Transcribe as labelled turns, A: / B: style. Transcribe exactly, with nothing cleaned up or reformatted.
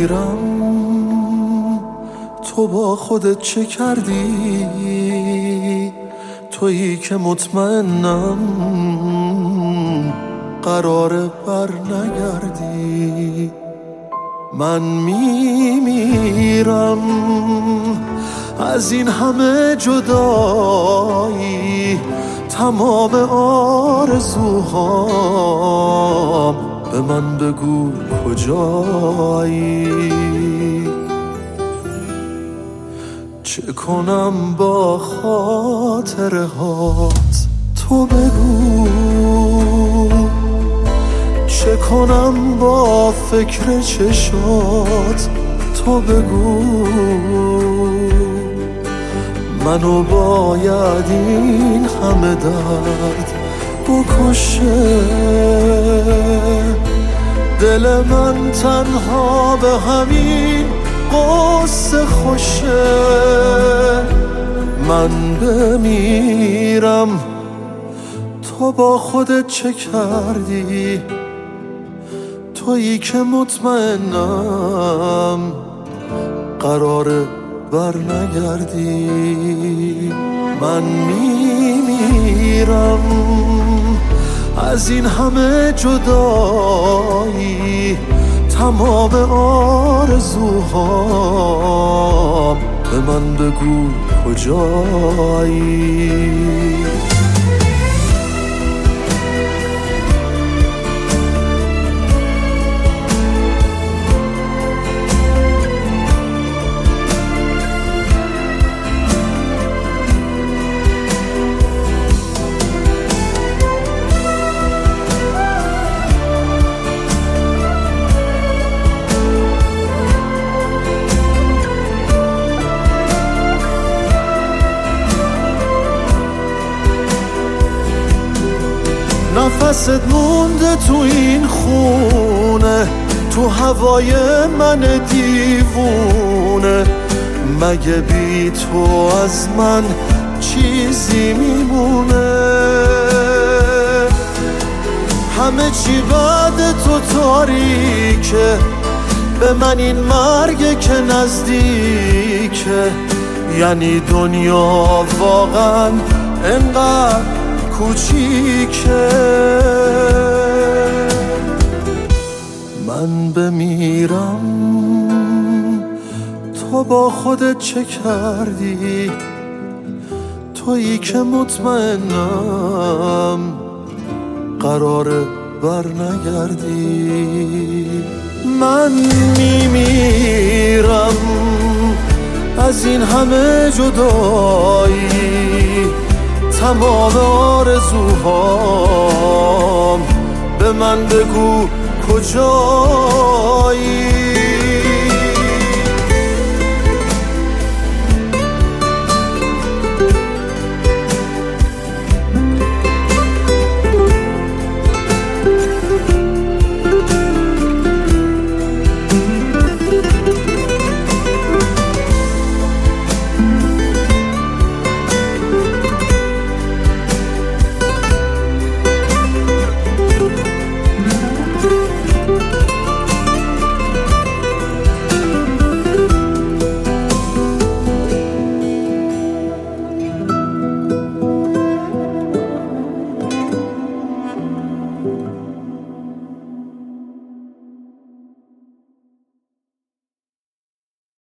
A: بمیرم تو با خودت چه کردی؟ تویی که مطمئنم قراره بر نگردی. من میمیرم از این همه جدایی، تمام آرزوهام به من بگو کجایی. چه کنم با خاطره هات تو بگو، چه کنم با فکر چشات تو بگو. منو باید این همه درد بکشه، دل من تنها به همین قصه خوشه. من بمیرم تو با خودت چه کردی؟ تویی که مطمئنم قراره بر نگردی. من میمیرم از این همه جدایی، تمام آرزوهام به من بگو کجایی. نفست مونده تو این خونه، تو هوای من دیوونه. مگه بی تو از من چیزی میمونه؟ همه چی بعد تو تاریکه، به من این مرگ که نزدیکه. یعنی دنیا واقعا انقدر کوچیکه. من بمیرم تو با خودت چه کردی؟ تویی که مطمئنم قراره بر نگردی. من میمیرم از این همه جدایی، تمام آرزوهام به من بگو کجایی.